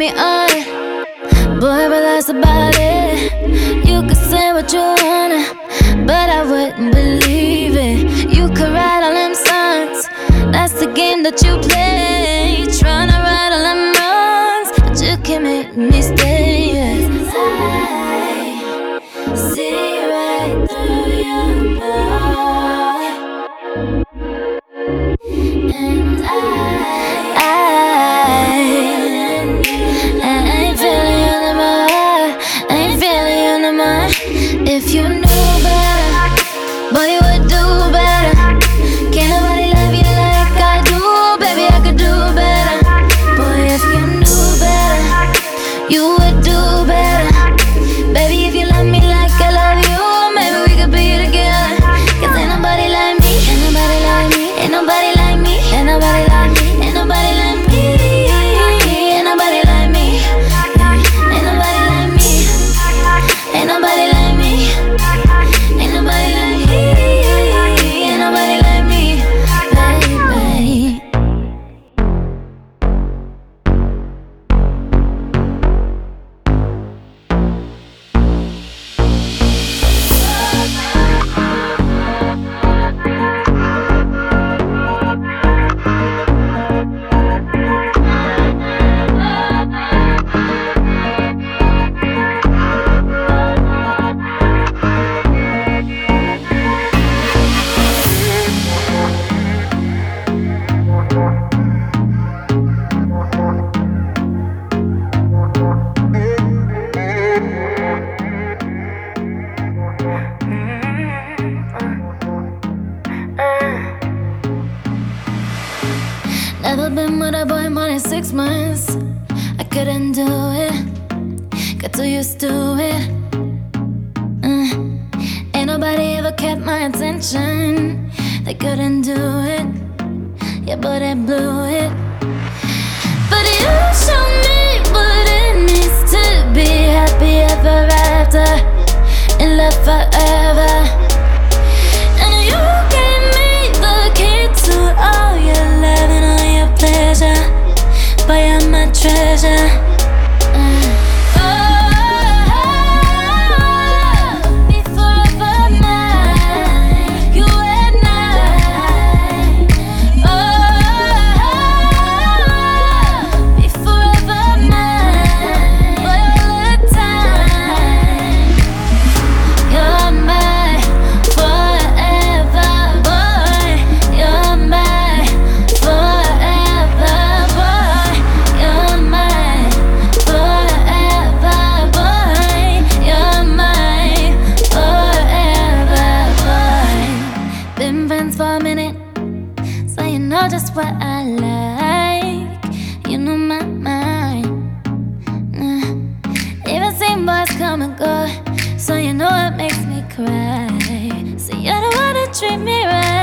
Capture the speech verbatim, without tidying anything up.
me on, boy, but that's about it. You could say what you wanna, but I wouldn't believe it. You could write all them songs, that's the game that you play. Tryna right all them wrongs, but you can make me stay. Yes, I see right through your boy, and I, I, I ain't feeling you no more. I ain't feeling you no more. If you knew better, boy, you would do better. Can't nobody love you like I do, baby, I could do better. Boy, if you knew better, you would do better. Baby, if you love me like I love you, maybe we could be together. Cause ain't nobody like me, ain't nobody like me, ain't nobody like me, ain't nobody like me, ain't nobody like me, ain't nobody like me, ain't nobody like me, ain't nobody like me, ain't nobody like me, ain't nobody like me, baby. Never been with a boy more than six months. I couldn't do it, got too used to it. uh, Ain't nobody ever kept my attention. They couldn't do it, yeah, but they blew it. But you showed me what it means to be happy ever after, in love forever. And you gave me the key to all your love and all your pleasure. Boy, you're my treasure. uh. Oh, be forever mine, you and I. Oh, be forever mine, all the time. You're my forever boy. You're my forever boy. You're my forever boy. You're my forever boy. Been friends for a minute, so you know just what I like. You know my mind. uh, Even seen boys come and go, so you know it makes me cry. So you're the one that treat me right.